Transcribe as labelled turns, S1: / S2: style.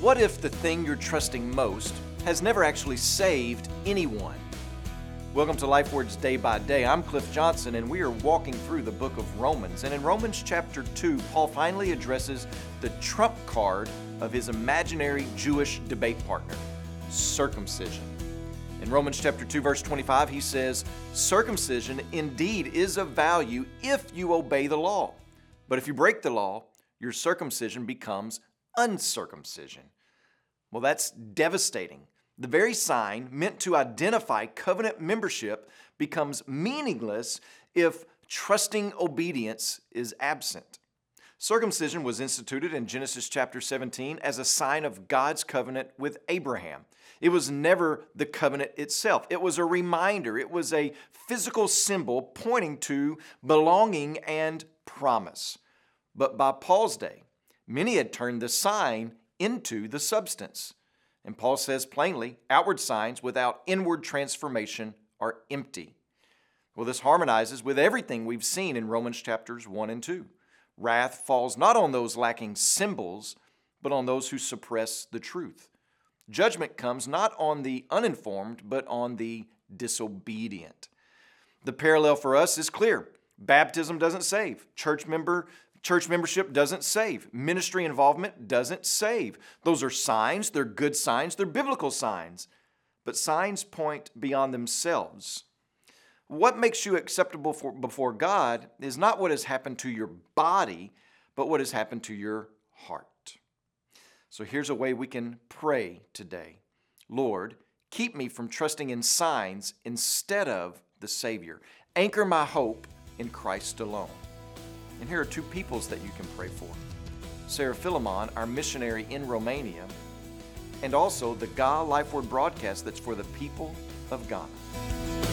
S1: What if the thing you're trusting most has never actually saved anyone? Welcome to LifeWords Day by Day. I'm Cliff Johnson, and we are walking through the book of Romans. And in Romans chapter 2, Paul finally addresses the trump card of his imaginary Jewish debate partner, circumcision. In Romans chapter 2, verse 25, he says, "Circumcision indeed is of value if you obey the law. But if you break the law, your circumcision becomes uncircumcision." Well, that's devastating. The very sign meant to identify covenant membership becomes meaningless if trusting obedience is absent. Circumcision was instituted in Genesis chapter 17 as a sign of God's covenant with Abraham. It was never the covenant itself. It was a reminder. It was a physical symbol pointing to belonging and promise. But by Paul's day, many had turned the sign into the substance. And Paul says plainly, outward signs without inward transformation are empty. Well, this harmonizes with everything we've seen in Romans chapters 1 and 2. Wrath falls not on those lacking symbols, but on those who suppress the truth. Judgment comes not on the uninformed, but on the disobedient. The parallel for us is clear. Baptism doesn't save. Church membership doesn't save. Ministry involvement doesn't save. Those are signs. They're good signs. They're biblical signs. But signs point beyond themselves. What makes you acceptable before God is not what has happened to your body, but what has happened to your heart. So here's a way we can pray today. Lord, keep me from trusting in signs instead of the Savior. Anchor my hope in Christ alone. And here are two peoples that you can pray for. Sarah Philemon, our missionary in Romania, and also the Ga LifeWord broadcast that's for the people of Ghana.